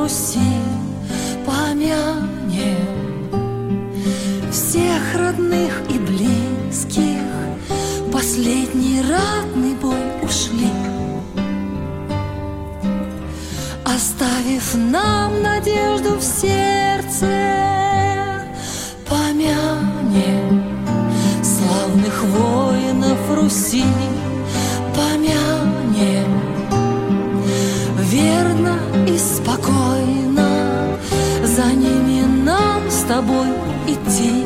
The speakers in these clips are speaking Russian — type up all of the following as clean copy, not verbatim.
Руси помянем всех родных и близких. Последний ратный бой ушли, оставив нам надежду в сердце. Помянем славных воинов Руси, помянем верно и спокойно, за ними нам с тобой идти,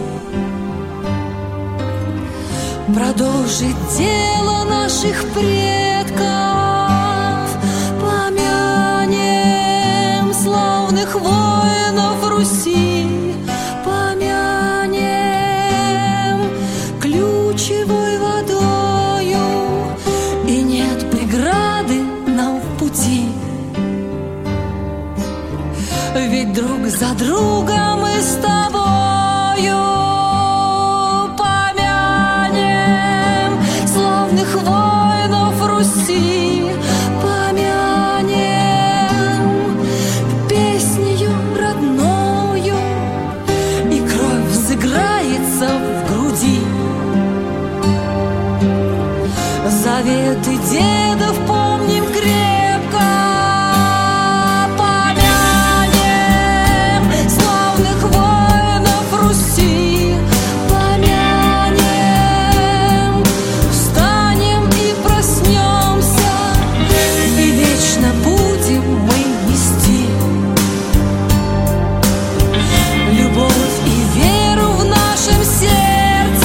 продолжить дело наших предков. Помянем славных воинов Руси, помянем ключевой водою, и нет преграды нам в пути. Ведь друг за друга мы с тобою помянем славных воинов Руси, помянем песнею родною, и кровь взыграется в груди. Заветы дедов помним крепко, помянем славных воинов Руси, помянем, встанем и проснемся, и вечно будем мы нести любовь и веру в нашем сердце.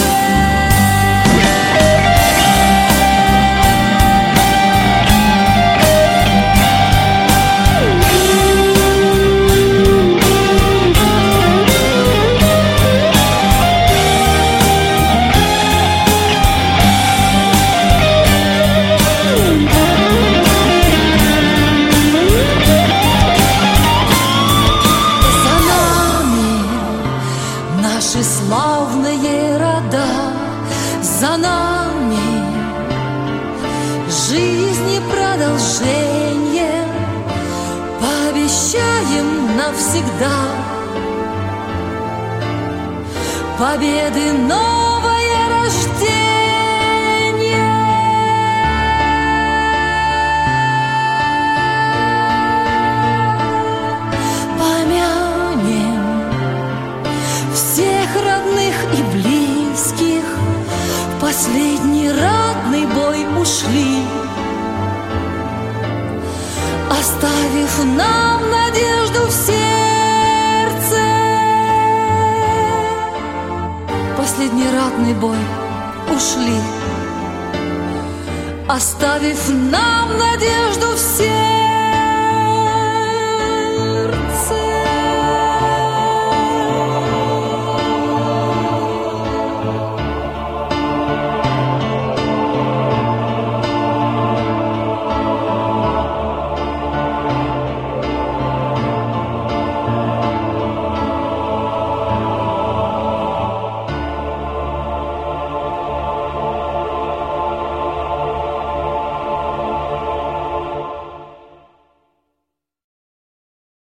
Наши славные рода, за нами жизни продолжение, пообещаем навсегда победы, новое рождение. Помянем всех родных и близких, в последний ратный бой ушли, оставив нам надежду в сердце. Последний ратный бой ушли, оставив нам надежду в сердце.